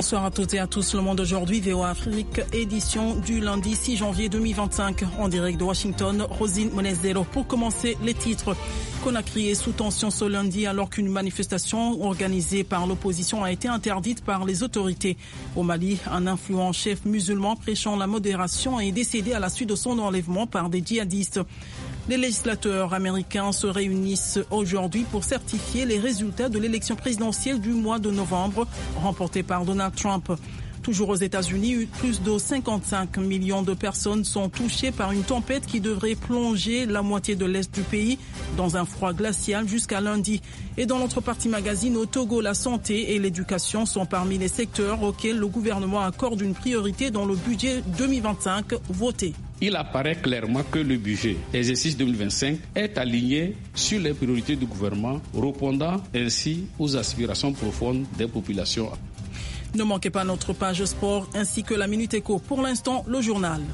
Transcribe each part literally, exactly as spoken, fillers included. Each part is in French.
Bonsoir à toutes et à tous. Le Monde aujourd'hui, V O A Afrique, édition du lundi six janvier deux mille vingt-cinq. En direct de Washington, Rosine Monezero. Pour commencer, les titres. Conakry est sous tension ce lundi alors qu'une manifestation organisée par l'opposition a été interdite par les autorités. Au Mali, un influent chef musulman prêchant la modération est décédé à la suite de son enlèvement par des djihadistes. Les législateurs américains se réunissent aujourd'hui pour certifier les résultats de l'élection présidentielle du mois de novembre, remportée par Donald Trump. Toujours aux États-Unis, plus de cinquante-cinq millions de personnes sont touchées par une tempête qui devrait plonger la moitié de l'est du pays dans un froid glacial jusqu'à lundi. Et dans l'autre partie magazine, au Togo, la santé et l'éducation sont parmi les secteurs auxquels le gouvernement accorde une priorité dans le budget deux mille vingt-cinq voté. Il apparaît clairement que le budget exercice deux mille vingt-cinq est aligné sur les priorités du gouvernement, répondant ainsi aux aspirations profondes des populations. Ne manquez pas notre page sport ainsi que la Minute Éco. Pour l'instant, le journal.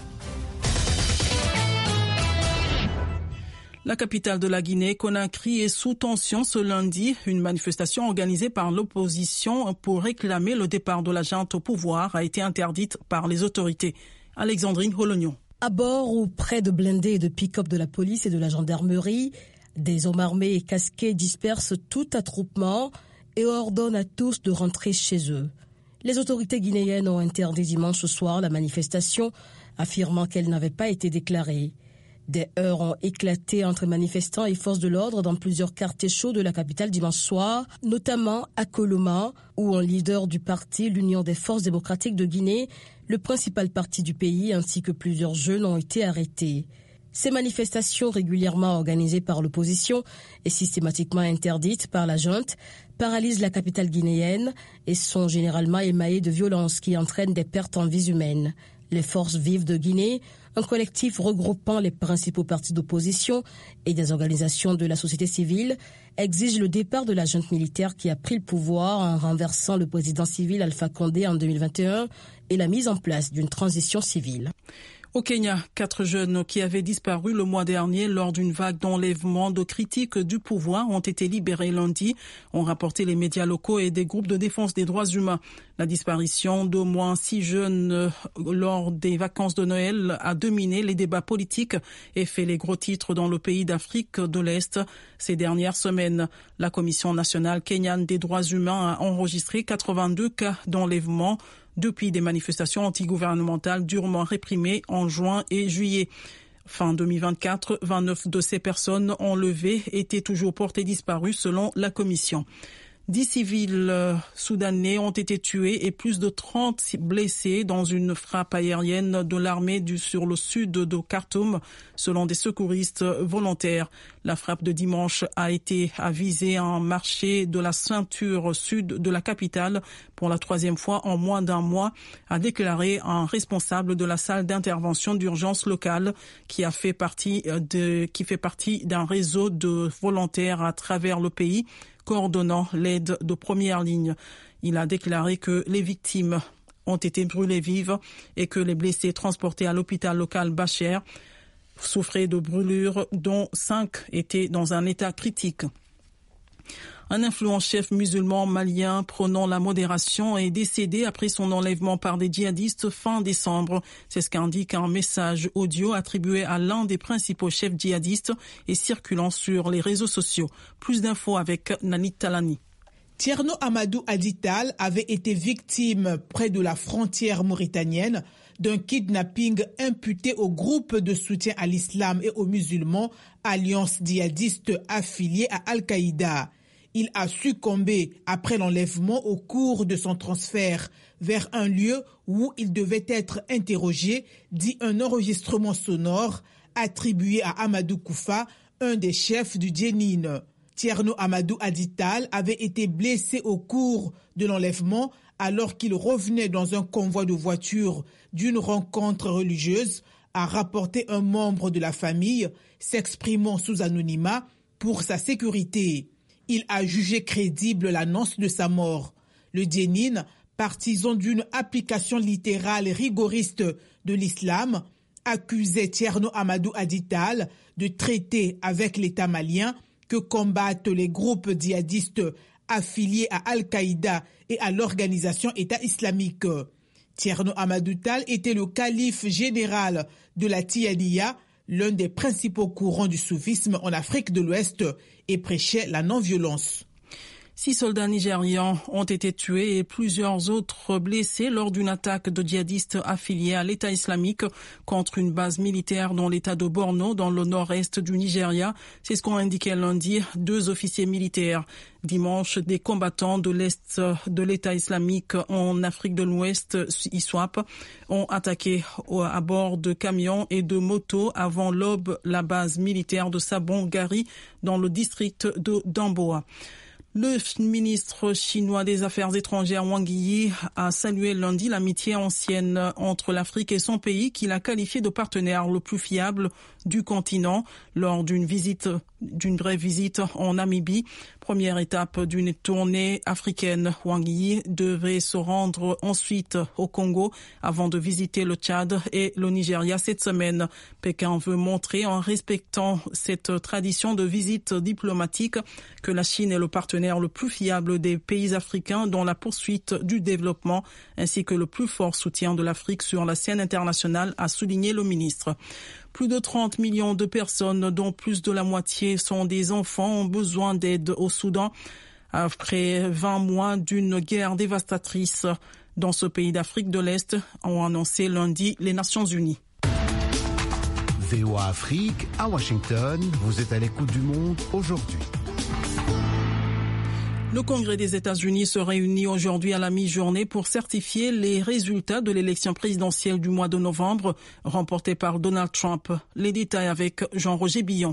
La capitale de la Guinée, Conakry, est sous tension ce lundi. Une manifestation organisée par l'opposition pour réclamer le départ de la junte au pouvoir a été interdite par les autorités. Alexandrine Holognon. À bord ou près de blindés et de pick-up de la police et de la gendarmerie, des hommes armés et casqués dispersent tout attroupement et ordonnent à tous de rentrer chez eux. Les autorités guinéennes ont interdit dimanche soir la manifestation, affirmant qu'elle n'avait pas été déclarée. Des heurts ont éclaté entre manifestants et forces de l'ordre dans plusieurs quartiers chauds de la capitale dimanche soir, notamment à Koloma, où un leader du parti, l'Union des forces démocratiques de Guinée, le principal parti du pays, ainsi que plusieurs jeunes ont été arrêtés. Ces manifestations régulièrement organisées par l'opposition et systématiquement interdites par la junte paralysent la capitale guinéenne et sont généralement émaillées de violences qui entraînent des pertes en vies humaines. Les Forces vives de Guinée, un collectif regroupant les principaux partis d'opposition et des organisations de la société civile, exigent le départ de la junte militaire qui a pris le pouvoir en renversant le président civil Alpha Condé en deux mille vingt et un et la mise en place d'une transition civile. Au Kenya, quatre jeunes qui avaient disparu le mois dernier lors d'une vague d'enlèvement de critiques du pouvoir ont été libérés lundi, ont rapporté les médias locaux et des groupes de défense des droits humains. La disparition d'au moins six jeunes lors des vacances de Noël a dominé les débats politiques et fait les gros titres dans le pays d'Afrique de l'Est ces dernières semaines. La Commission nationale kenyane des droits humains a enregistré quatre-vingt-deux cas d'enlèvement depuis des manifestations antigouvernementales durement réprimées en juin et juillet. Fin deux mille vingt-quatre, vingt-neuf de ces personnes enlevées étaient toujours portées disparues selon la commission. Dix civils soudanais ont été tués et plus de trente blessés dans une frappe aérienne de l'armée du, sur le sud de Khartoum, selon des secouristes volontaires. La frappe de dimanche a été à viser un marché de la ceinture sud de la capitale pour la troisième fois en moins d'un mois, a déclaré un responsable de la salle d'intervention d'urgence locale qui a fait partie de, qui fait partie d'un réseau de volontaires à travers le pays, coordonnant l'aide de première ligne. Il a déclaré que les victimes ont été brûlées vives et que les blessés transportés à l'hôpital local Bacher souffraient de brûlures dont cinq étaient dans un état critique. Un influent chef musulman malien prônant la modération est décédé après son enlèvement par des djihadistes fin décembre. C'est ce qu'indique un message audio attribué à l'un des principaux chefs djihadistes et circulant sur les réseaux sociaux. Plus d'infos avec Nanit Talani. Tierno Amadou Adital avait été victime près de la frontière mauritanienne d'un kidnapping imputé au groupe de soutien à l'islam et aux musulmans, alliance djihadiste affiliée à Al-Qaïda. Il a succombé après l'enlèvement au cours de son transfert vers un lieu où il devait être interrogé, dit un enregistrement sonore attribué à Amadou Koufa, un des chefs du Djenin. Tierno Amadou Adital avait été blessé au cours de l'enlèvement alors qu'il revenait dans un convoi de voitures d'une rencontre religieuse, a rapporté un membre de la famille s'exprimant sous anonymat pour sa sécurité. Il a jugé crédible l'annonce de sa mort. Le Djenin, partisan d'une application littérale rigoriste de l'islam, accusait Tierno Amadou Adital de traiter avec l'État malien que combattent les groupes djihadistes affiliés à Al-Qaïda et à l'organisation État islamique. Thierno Amadou Tall était le calife général de la Tijaniya, l'un des principaux courants du soufisme en Afrique de l'Ouest, et prêchait la non-violence. Six soldats nigérians ont été tués et plusieurs autres blessés lors d'une attaque de djihadistes affiliés à l'État islamique contre une base militaire dans l'État de Borno, dans le nord-est du Nigeria. C'est ce qu'ont indiqué lundi deux officiers militaires. Dimanche, des combattants de l'Est de l'État islamique en Afrique de l'Ouest, I S W A P, ont attaqué à bord de camions et de motos avant l'aube la base militaire de Sabon-Gari dans le district de Damboa. Le ministre chinois des Affaires étrangères Wang Yi a salué lundi l'amitié ancienne entre l'Afrique et son pays, qu'il a qualifié de partenaire le plus fiable du continent lors d'une visite, d'une brève visite en Namibie. Première étape d'une tournée africaine. Wang Yi devait se rendre ensuite au Congo avant de visiter le Tchad et le Nigeria cette semaine. Pékin veut montrer, en respectant cette tradition de visite diplomatique, que la Chine est le partenaire le plus fiable des pays africains dans la poursuite du développement, ainsi que le plus fort soutien de l'Afrique sur la scène internationale, a souligné le ministre. Plus de trente millions de personnes, dont plus de la moitié sont des enfants, ont besoin d'aide au Soudan après vingt mois d'une guerre dévastatrice dans ce pays d'Afrique de l'Est, ont annoncé lundi les Nations Unies. V O A Afrique, à Washington, vous êtes à l'écoute du monde aujourd'hui. Le Congrès des États-Unis se réunit aujourd'hui à la mi-journée pour certifier les résultats de l'élection présidentielle du mois de novembre remportée par Donald Trump. Les détails avec Jean-Roger Billon.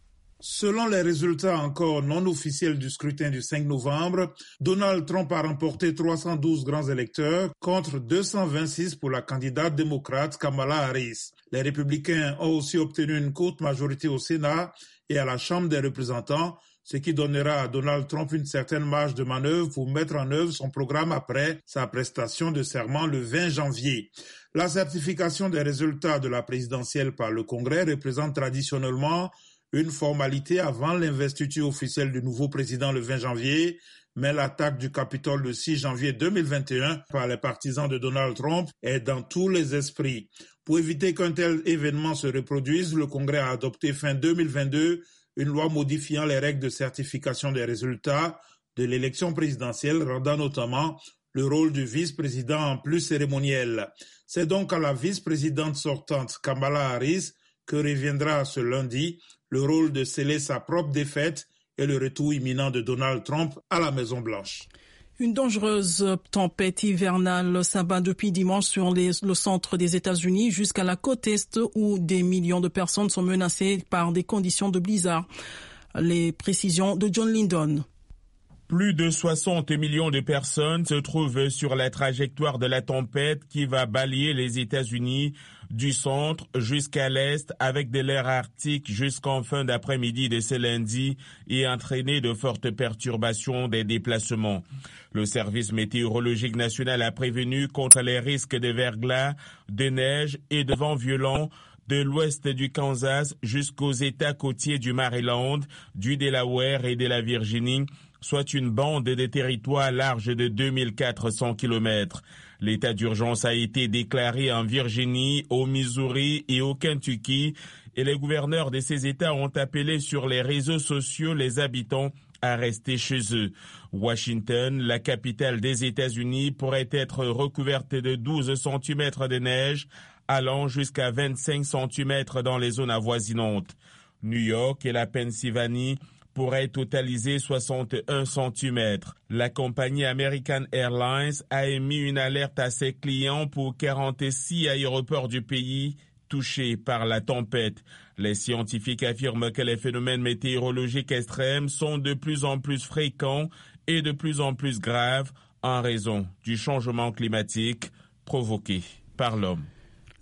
Selon les résultats encore non officiels du scrutin du cinq novembre, Donald Trump a remporté trois cent douze grands électeurs contre deux cent vingt-six pour la candidate démocrate Kamala Harris. Les républicains ont aussi obtenu une courte majorité au Sénat et à la Chambre des représentants, ce qui donnera à Donald Trump une certaine marge de manœuvre pour mettre en œuvre son programme après sa prestation de serment le vingt janvier. La certification des résultats de la présidentielle par le Congrès représente traditionnellement une formalité avant l'investiture officielle du nouveau président le vingt janvier, mais l'attaque du Capitole le six janvier deux mille vingt et un par les partisans de Donald Trump est dans tous les esprits. Pour éviter qu'un tel événement se reproduise, le Congrès a adopté fin deux mille vingt-deux une loi modifiant les règles de certification des résultats de l'élection présidentielle, rendant notamment le rôle du vice-président plus cérémoniel. C'est donc à la vice-présidente sortante Kamala Harris que reviendra ce lundi le rôle de sceller sa propre défaite et le retour imminent de Donald Trump à la Maison-Blanche. Une dangereuse tempête hivernale s'abat depuis dimanche sur les, le centre des États-Unis jusqu'à la côte Est où des millions de personnes sont menacées par des conditions de blizzard. Les précisions de John Lindon. Plus de soixante millions de personnes se trouvent sur la trajectoire de la tempête qui va balayer les États-Unis du centre jusqu'à l'est avec de l'air arctique jusqu'en fin d'après-midi de ce lundi et entraîner de fortes perturbations des déplacements. Le service météorologique national a prévenu contre les risques de verglas, de neige et de vents violents de l'ouest du Kansas jusqu'aux États côtiers du Maryland, du Delaware et de la Virginie, soit une bande de territoire large de deux mille quatre cents kilomètres. L'état d'urgence a été déclaré en Virginie, au Missouri et au Kentucky, et les gouverneurs de ces États ont appelé sur les réseaux sociaux les habitants à rester chez eux. Washington, la capitale des États-Unis, pourrait être recouverte de douze centimètres de neige, allant jusqu'à vingt-cinq centimètres dans les zones avoisinantes. New York et la Pennsylvanie pourrait totaliser soixante et un centimètres. La compagnie American Airlines a émis une alerte à ses clients pour quarante-six aéroports du pays touchés par la tempête. Les scientifiques affirment que les phénomènes météorologiques extrêmes sont de plus en plus fréquents et de plus en plus graves en raison du changement climatique provoqué par l'homme.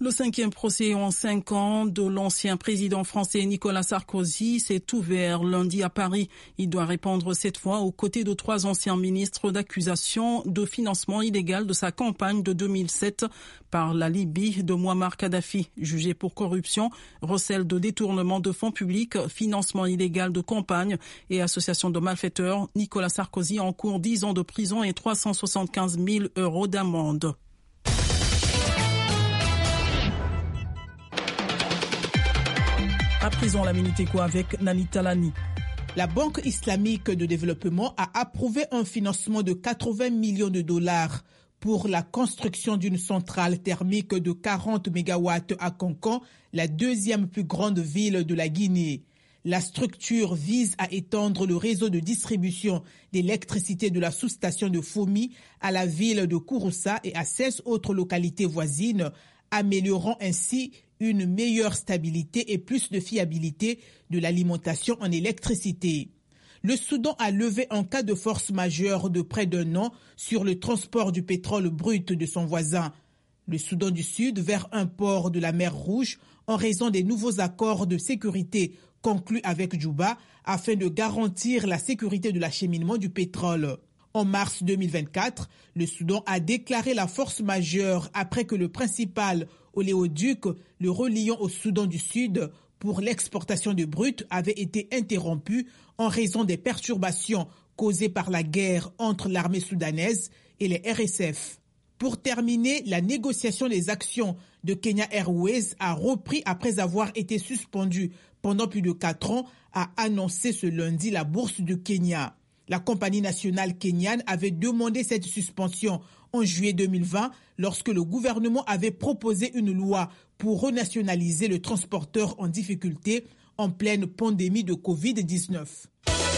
Le cinquième procès en cinq ans de l'ancien président français Nicolas Sarkozy s'est ouvert lundi à Paris. Il doit répondre cette fois aux côtés de trois anciens ministres d'accusations de financement illégal de sa campagne de deux mille sept par la Libye de Mouammar Kadhafi. Jugé pour corruption, recel de détournement de fonds publics, financement illégal de campagne et association de malfaiteurs, Nicolas Sarkozy encourt dix ans de prison et trois cent soixante-quinze mille euros d'amende. À présent, la Minute Éco avec Nani Talani. La Banque islamique de développement a approuvé un financement de quatre-vingts millions de dollars pour la construction d'une centrale thermique de quarante mégawatts à Kankan, la deuxième plus grande ville de la Guinée. La structure vise à étendre le réseau de distribution d'électricité de la sous-station de Fomi à la ville de Kouroussa et à seize autres localités voisines, améliorant ainsi une meilleure stabilité et plus de fiabilité de l'alimentation en électricité. Le Soudan a levé un cas de force majeure de près d'un an sur le transport du pétrole brut de son voisin, le Soudan du Sud, vers un port de la mer Rouge en raison des nouveaux accords de sécurité conclus avec Djouba afin de garantir la sécurité de l'acheminement du pétrole. En mars deux mille vingt-quatre, le Soudan a déclaré la force majeure après que le principal oléoduc le reliant au Soudan du Sud pour l'exportation de brut avait été interrompu en raison des perturbations causées par la guerre entre l'armée soudanaise et les R S F. Pour terminer, la négociation des actions de Kenya Airways a repris après avoir été suspendue pendant plus de quatre ans, a annoncé ce lundi la bourse du Kenya. La compagnie nationale kenyane avait demandé cette suspension en juillet deux mille vingt lorsque le gouvernement avait proposé une loi pour renationaliser le transporteur en difficulté en pleine pandémie de covid dix-neuf.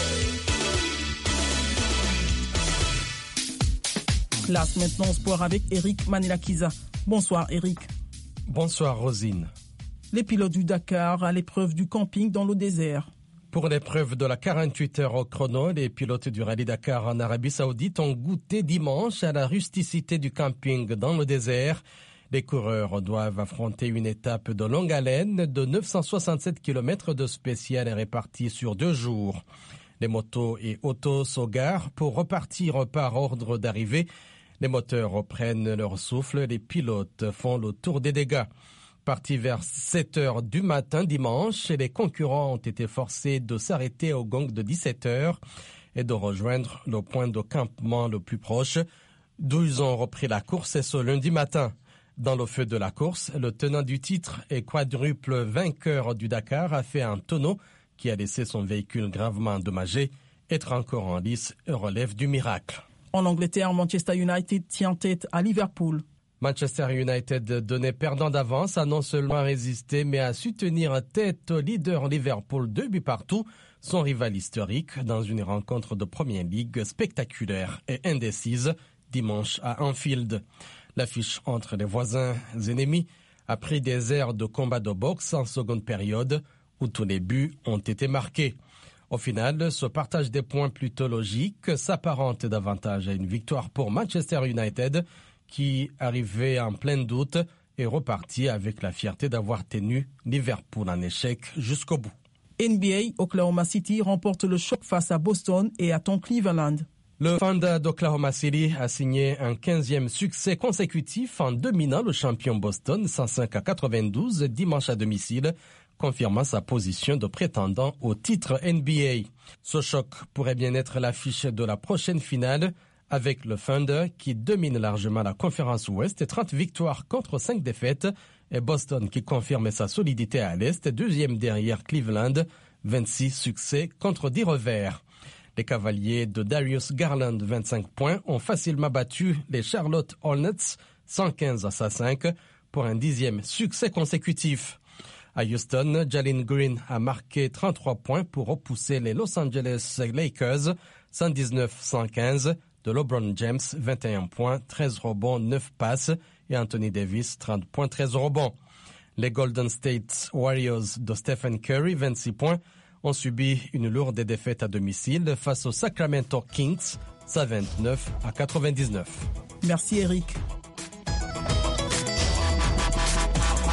Place maintenant sport avec Eric Manilakiza. Bonsoir Eric. Bonsoir Rosine. Les pilotes du Dakar à l'épreuve du camping dans le désert. Pour l'épreuve de la quarante-huit heures au chrono, les pilotes du Rallye Dakar en Arabie Saoudite ont goûté dimanche à la rusticité du camping dans le désert. Les coureurs doivent affronter une étape de longue haleine de neuf cent soixante-sept kilomètres de spécial répartis sur deux jours. Les motos et autos s'augarent pour repartir par ordre d'arrivée. Les moteurs reprennent leur souffle, les pilotes font le tour des dégâts. Partis vers sept heures du matin dimanche, les concurrents ont été forcés de s'arrêter au gong de dix-sept heures et de rejoindre le point de campement le plus proche, d'où ils ont repris la course ce lundi matin. Dans le feu de la course, le tenant du titre et quadruple vainqueur du Dakar a fait un tonneau qui a laissé son véhicule gravement endommagé. Être encore en lice relève du miracle. En Angleterre, Manchester United tient tête à Liverpool. Manchester United, donné perdant d'avance, a non seulement résisté, mais a su tenir tête au leader Liverpool deux buts partout, son rival historique, dans une rencontre de Premier League spectaculaire et indécise, dimanche à Anfield. L'affiche entre les voisins ennemis a pris des airs de combat de boxe en seconde période, où tous les buts ont été marqués. Au final, ce partage des points plutôt logique s'apparente davantage à une victoire pour Manchester United, qui, arrivé en plein doute, est reparti avec la fierté d'avoir tenu Liverpool en échec jusqu'au bout. N B A, Oklahoma City remporte le choc face à Boston et attend Cleveland. Le Thunder d'Oklahoma City a signé un quinzième succès consécutif en dominant le champion Boston cent cinq à quatre-vingt-douze dimanche à domicile, confirmant sa position de prétendant au titre N B A. Ce choc pourrait bien être l'affiche de la prochaine finale, avec le Thunder qui domine largement la conférence Ouest et trente victoires contre cinq défaites, et Boston qui confirme sa solidité à l'Est, deuxième derrière Cleveland, vingt-six succès contre dix revers. Les Cavaliers de Darius Garland, vingt-cinq points, ont facilement battu les Charlotte Hornets, cent quinze à cent cinq, pour un dixième succès consécutif. À Houston, Jalen Green a marqué trente-trois points pour repousser les Los Angeles Lakers, cent dix-neuf à cent quinze, de LeBron James, vingt et un points, treize rebonds, neuf passes, et Anthony Davis, trente points, treize rebonds. Les Golden State Warriors de Stephen Curry, vingt-six points, ont subi une lourde défaite à domicile face aux Sacramento Kings, cent vingt-neuf à quatre-vingt-dix-neuf. Merci Eric.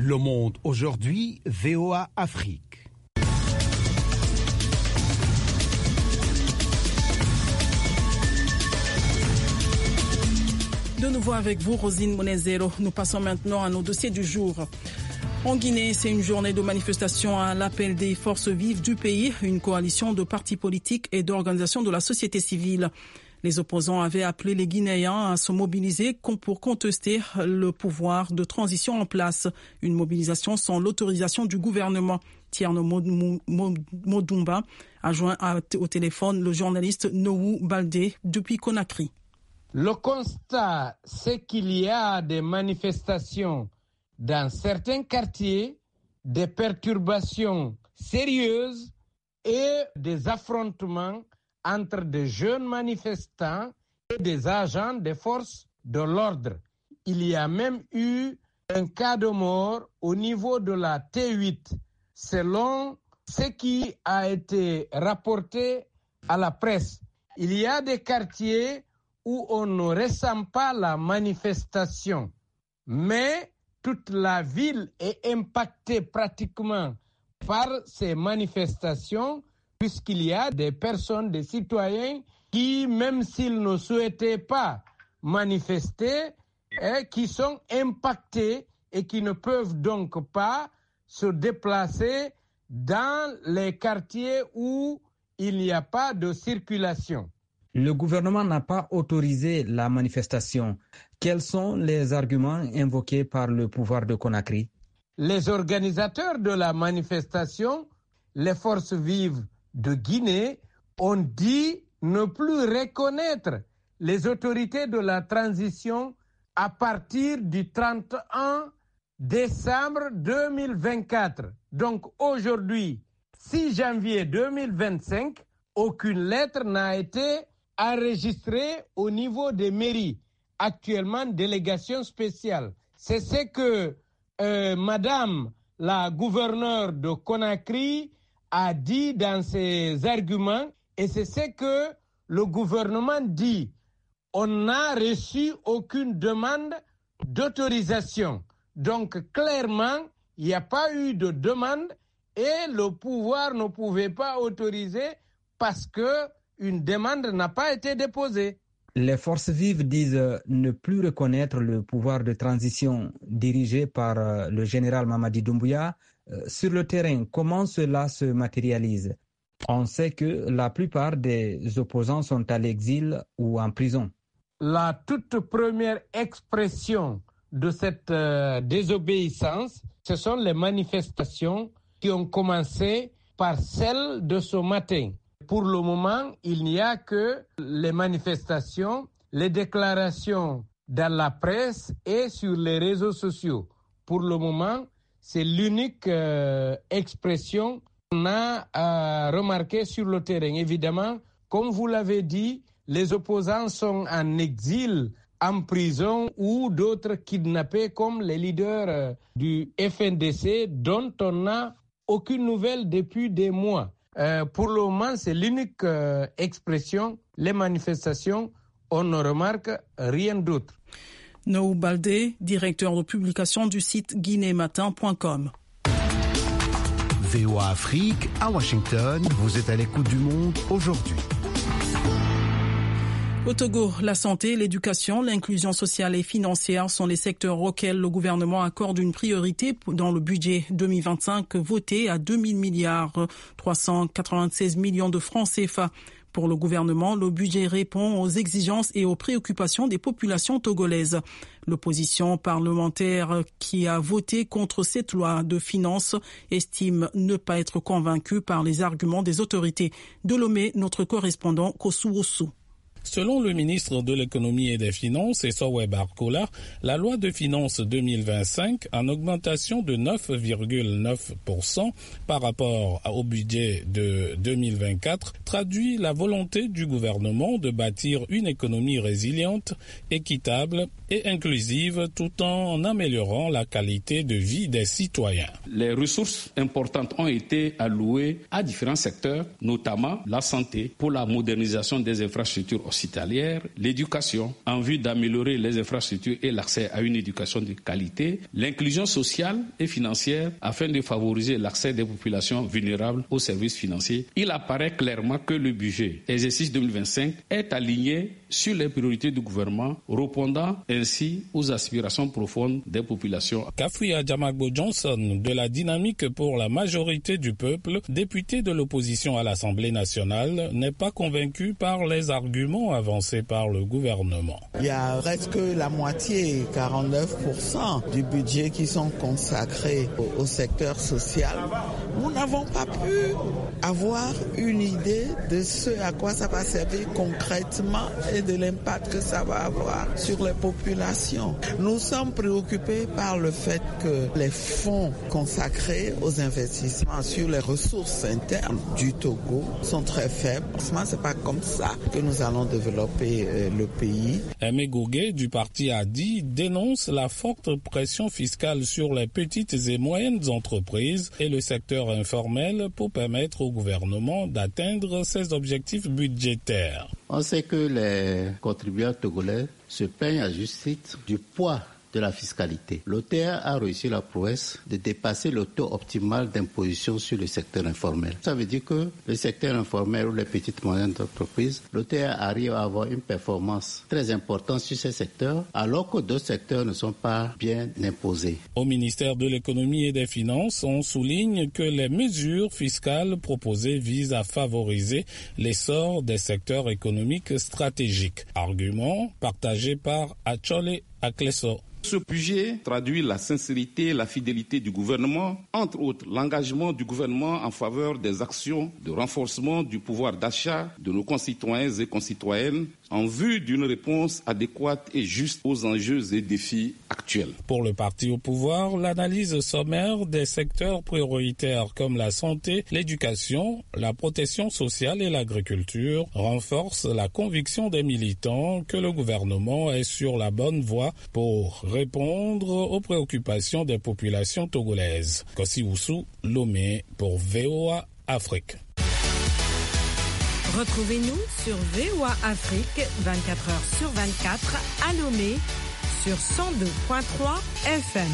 Le Monde aujourd'hui, V O A Afrique. De nouveau avec vous, Rosine Monezero. Nous passons maintenant à nos dossiers du jour. En Guinée, c'est une journée de manifestation à l'appel des forces vives du pays, une coalition de partis politiques et d'organisations de la société civile. Les opposants avaient appelé les Guinéens à se mobiliser pour contester le pouvoir de transition en place. Une mobilisation sans l'autorisation du gouvernement. Tierno Modumba a joint au téléphone le journaliste Nohou Baldé depuis Conakry. Le constat, c'est qu'il y a des manifestations dans certains quartiers, des perturbations sérieuses et des affrontements entre des jeunes manifestants et des agents des forces de l'ordre. Il y a même eu un cas de mort au niveau de la T huit, selon ce qui a été rapporté à la presse. Il y a des quartiers où on ne ressent pas la manifestation, mais toute la ville est impactée pratiquement par ces manifestations, puisqu'il y a des personnes, des citoyens qui, même s'ils ne souhaitaient pas manifester, eh, qui sont impactés et qui ne peuvent donc pas se déplacer dans les quartiers où il n'y a pas de circulation. Le gouvernement n'a pas autorisé la manifestation. Quels sont les arguments invoqués par le pouvoir de Conakry? Les organisateurs de la manifestation, les forces vives de Guinée, ont dit ne plus reconnaître les autorités de la transition à partir du trente et un décembre deux mille vingt-quatre. Donc aujourd'hui, six janvier deux mille vingt-cinq, aucune lettre n'a été enregistrée au niveau des mairies. Actuellement, délégation spéciale. C'est ce que euh, Madame la gouverneure de Conakry a dit dans ses arguments, et c'est ce que le gouvernement dit. On n'a reçu aucune demande d'autorisation. Donc clairement, il n'y a pas eu de demande et le pouvoir ne pouvait pas autoriser parce qu'une demande n'a pas été déposée. Les forces vives disent ne plus reconnaître le pouvoir de transition dirigé par le général Mamadi Doumbouya. Sur le terrain, comment cela se matérialise? On sait que la plupart des opposants sont à l'exil ou en prison. La toute première expression de cette euh, désobéissance, ce sont les manifestations qui ont commencé par celle de ce matin. Pour le moment, il n'y a que les manifestations, les déclarations dans la presse et sur les réseaux sociaux. Pour le moment, c'est l'unique euh, expression qu'on a euh, remarquée sur le terrain. Évidemment, comme vous l'avez dit, les opposants sont en exil, en prison ou d'autres kidnappés comme les leaders euh, du F N D C dont on n'a aucune nouvelle depuis des mois. Euh, pour le moment, c'est l'unique euh, expression, les manifestations, on ne remarque rien d'autre. Nohou Baldé, directeur de publication du site guinée matin point com. V O A Afrique, à Washington, vous êtes à l'écoute du monde aujourd'hui. Au Togo, la santé, l'éducation, l'inclusion sociale et financière sont les secteurs auxquels le gouvernement accorde une priorité dans le budget deux mille vingt-cinq voté à deux mille milliards trois cent quatre-vingt-seize millions de francs C F A. Pour le gouvernement, le budget répond aux exigences et aux préoccupations des populations togolaises. L'opposition parlementaire qui a voté contre cette loi de finances estime ne pas être convaincue par les arguments des autorités. De Lomé, notre correspondant Kosu Osu. Selon le ministre de l'économie et des finances, Essowe Barkola, la loi de finances deux mille vingt-cinq, en augmentation de neuf virgule neuf pour cent par rapport au budget de deux mille vingt-quatre, traduit la volonté du gouvernement de bâtir une économie résiliente, équitable et inclusive tout en améliorant la qualité de vie des citoyens. Les ressources importantes ont été allouées à différents secteurs, notamment la santé, pour la modernisation des infrastructures hospitalière, l'éducation, en vue d'améliorer les infrastructures et l'accès à une éducation de qualité, l'inclusion sociale et financière afin de favoriser l'accès des populations vulnérables aux services financiers. Il apparaît clairement que le budget exercice deux mille vingt-cinq est aligné sur les priorités du gouvernement, répondant ainsi aux aspirations profondes des populations. Kafuya Jamagbo Johnson, de la Dynamique pour la majorité du peuple, député de l'opposition à l'Assemblée nationale, n'est pas convaincu par les arguments avancés par le gouvernement. Il y a presque la moitié, quarante-neuf pour cent du budget qui sont consacrés au, au secteur social. Nous n'avons pas pu avoir une idée de ce à quoi ça va servir concrètement et de l'impact que ça va avoir sur les populations. Nous sommes préoccupés par le fait que les fonds consacrés aux investissements sur les ressources internes du Togo sont très faibles. C'est pas comme ça que nous allons développer euh, le pays. Aimé Gougué du parti A D I dénonce la forte pression fiscale sur les petites et moyennes entreprises et le secteur informel pour permettre au gouvernement d'atteindre ses objectifs budgétaires. On sait que les contribuables togolais se plaignent à juste titre du poids de la fiscalité. L'O T A a réussi la prouesse de dépasser le taux optimal d'imposition sur le secteur informel. Ça veut dire que le secteur informel ou les petites et moyennes entreprises, l'O T A arrive à avoir une performance très importante sur ces secteurs, alors que d'autres secteurs ne sont pas bien imposés. Au ministère de l'Économie et des Finances, on souligne que les mesures fiscales proposées visent à favoriser l'essor des secteurs économiques stratégiques. Argument partagé par Achole Akleso. Ce budget traduit la sincérité et la fidélité du gouvernement, entre autres l'engagement du gouvernement en faveur des actions de renforcement du pouvoir d'achat de nos concitoyens et concitoyennes en vue d'une réponse adéquate et juste aux enjeux et défis actuels. Pour le parti au pouvoir, l'analyse sommaire des secteurs prioritaires comme la santé, l'éducation, la protection sociale et l'agriculture renforce la conviction des militants que le gouvernement est sur la bonne voie pour répondre aux préoccupations des populations togolaises. Kossi Oussou, Lomé pour V O A Afrique. Retrouvez-nous sur V O A Afrique vingt-quatre heures sur vingt-quatre à Lomé sur cent deux virgule trois F M.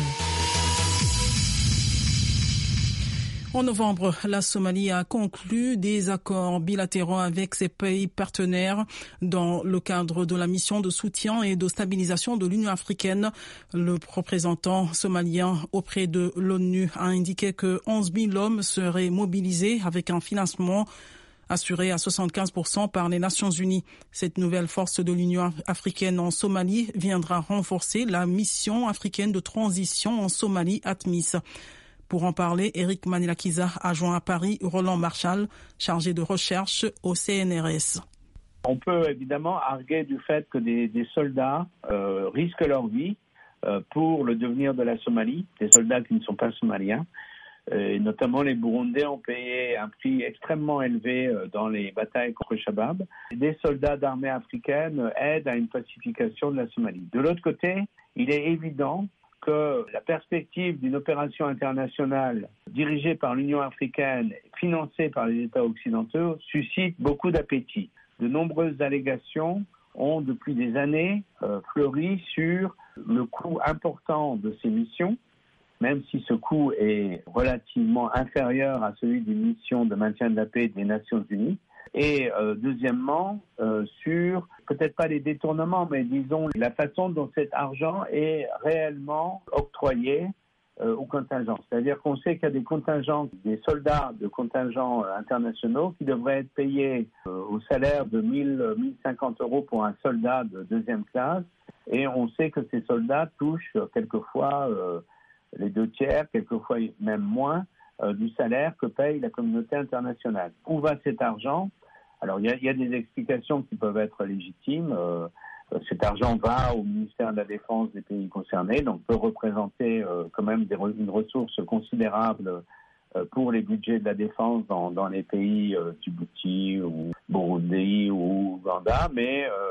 En novembre, la Somalie a conclu des accords bilatéraux avec ses pays partenaires dans le cadre de la mission de soutien et de stabilisation de l'Union africaine. Le représentant somalien auprès de l'ONU a indiqué que onze mille hommes seraient mobilisés avec un financement assuré à soixante-quinze pour cent par les Nations Unies. Cette nouvelle force de l'Union africaine en Somalie viendra renforcer la mission africaine de transition en Somalie, ATMIS. Pour en parler, Eric Manilakiza a joint à Paris Roland Marchal, chargé de recherche au C N R S. On peut évidemment arguer du fait que des, des soldats euh, risquent leur vie euh, pour le devenir de la Somalie, des soldats qui ne sont pas somaliens. Euh, notamment les Burundais ont payé un prix extrêmement élevé euh, dans les batailles contre Shabab. Des soldats d'armée africaine aident à une pacification de la Somalie. De l'autre côté, il est évident que la perspective d'une opération internationale dirigée par l'Union africaine, financée par les États occidentaux, suscite beaucoup d'appétit. De nombreuses allégations ont depuis des années euh, fleuri sur le coût important de ces missions, même si ce coût est relativement inférieur à celui des missions de maintien de la paix des Nations Unies. Et euh, deuxièmement, euh, sur peut-être pas les détournements, mais disons la façon dont cet argent est réellement octroyé euh, aux contingents. C'est-à-dire qu'on sait qu'il y a des contingents, des soldats de contingents euh, internationaux qui devraient être payés euh, au salaire de mille, mille cinquante euros pour un soldat de deuxième classe. Et on sait que ces soldats touchent euh, quelquefois euh, les deux tiers, quelquefois même moins, euh, du salaire que paye la communauté internationale. Où va cet argent ? Alors, il y, y a des explications qui peuvent être légitimes. Euh, cet argent va au ministère de la Défense des pays concernés, donc peut représenter euh, quand même des re- une ressource considérable euh, pour les budgets de la défense dans, dans les pays euh, Djibouti ou Burundi ou Ouganda. Mais euh,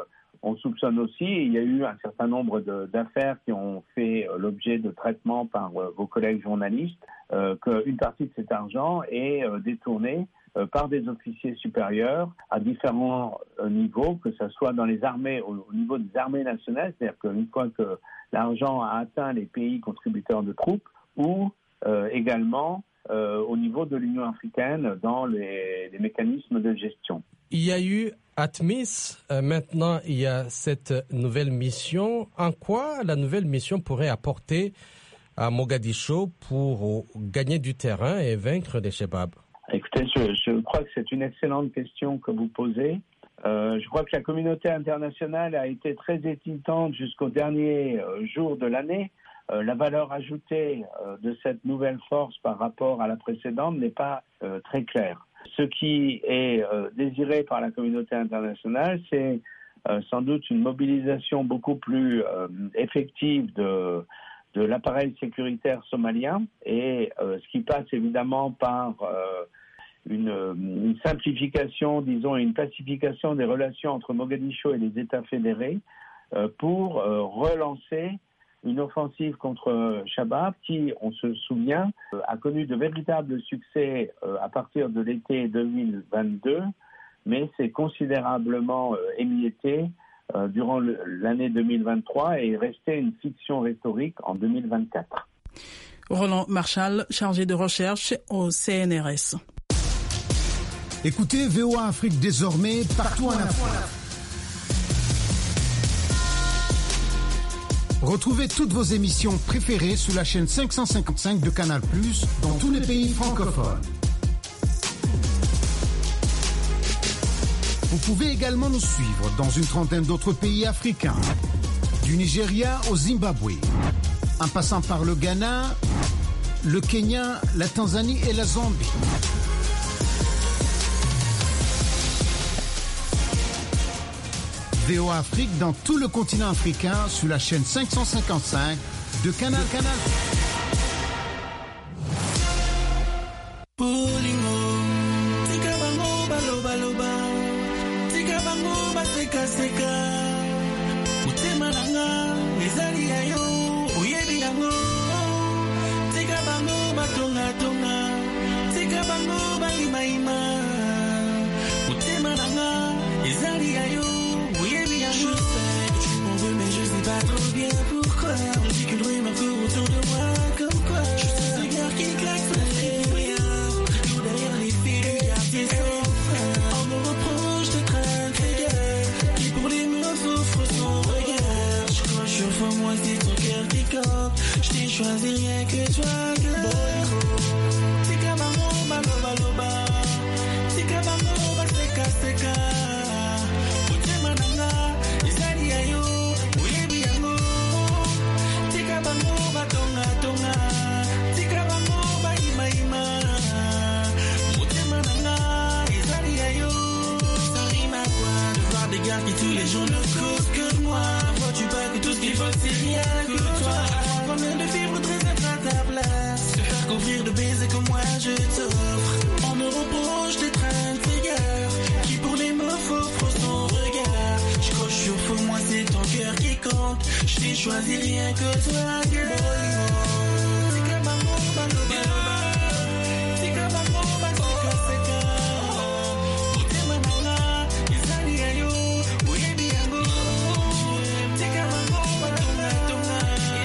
On soupçonne aussi, il y a eu un certain nombre de, d'affaires qui ont fait euh, l'objet de traitements par euh, vos collègues journalistes, euh, qu'une partie de cet argent est euh, détournée euh, par des officiers supérieurs à différents euh, niveaux, que ce soit dans les armées, au, au niveau des armées nationales, c'est-à-dire qu'une fois que l'argent a atteint les pays contributeurs de troupes, ou euh, également euh, au niveau de l'Union africaine dans les, les mécanismes de gestion. Il y a eu ATMIS, euh, maintenant il y a cette nouvelle mission. En quoi la nouvelle mission pourrait apporter à Mogadiscio pour gagner du terrain et vaincre les Chebabs? Écoutez, je, je crois que c'est une excellente question que vous posez. Euh, je crois que la communauté internationale a été très hésitante jusqu'au dernier euh, jour de l'année. Euh, la valeur ajoutée euh, de cette nouvelle force par rapport à la précédente n'est pas euh, très claire. Ce qui est euh, désiré par la communauté internationale, c'est euh, sans doute une mobilisation beaucoup plus euh, effective de, de l'appareil sécuritaire somalien, et euh, ce qui passe évidemment par euh, une, une simplification, disons, une pacification des relations entre Mogadiscio et les États fédérés euh, pour euh, relancer une offensive contre Shabab qui, on se souvient, euh, a connu de véritables succès euh, à partir de l'été deux mille vingt-deux, mais s'est considérablement euh, émietté euh, durant le, l'année deux mille vingt-trois et est resté une fiction rhétorique en deux mille vingt-quatre. Roland Marchal, chargé de recherche au C N R S. Écoutez V O A Afrique désormais partout en Afrique. Retrouvez toutes vos émissions préférées sur la chaîne cinq cent cinquante-cinq de Canal plus, dans tous les pays francophones. Vous pouvez également nous suivre dans une trentaine d'autres pays africains, du Nigeria au Zimbabwe, en passant par le Ghana, le Kenya, la Tanzanie et la Zambie. V O A Afrique dans tout le continent africain sur la chaîne cinq cent cinquante-cinq de Canal Canal. Choisis rien que toi, girl. Tika bango, balo, balo, ba. Tika bango, ba, seka, seka. Utema nanga, isari ayo, uyebi yango. Tika bango, ba, tonga, tonga. Tika bango, ba, ima, ima. Utema nanga, isari ayo. Ça rime à quoi de voir des gars qui tous les jours ne causent que moi. Vois-tu pas que tout ce qu'il faut c'est rien que toi. Combien de fibres très à ta place. Te faire couvrir de baisers comme moi je t'offre. En me reproche d'être un trigger qui pour les meufs offre son regard. Je croche sur faux, moi c'est ton cœur qui compte. Je t'ai choisi rien que toi, girl. C'est comme un mot, balo, balo. C'est comme un mot, balo, seka. Ote manana, isani ayo, uyebi yango. C'est comme un mot, balo, tonga.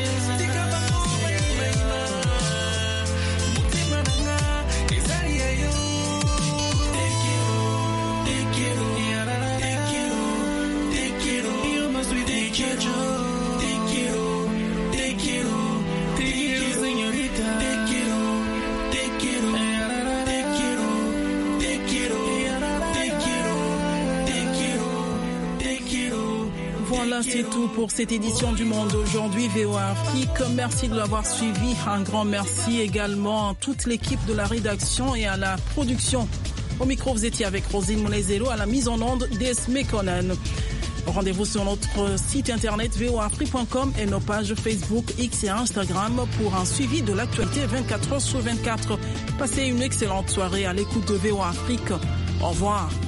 Voilà, c'est tout pour cette édition du Monde aujourd'hui, V O A Afrique. Merci de l'avoir suivi. Un grand merci également à toute l'équipe de la rédaction et à la production. Au micro, vous étiez avec Rosine Moulezelo, à la mise en onde des Mekonnen. Rendez-vous sur notre site internet v o a afrique point com et nos pages Facebook, X et Instagram pour un suivi de l'actualité vingt-quatre heures sur vingt-quatre. Passez une excellente soirée à l'écoute de V O A Afrique. Au revoir.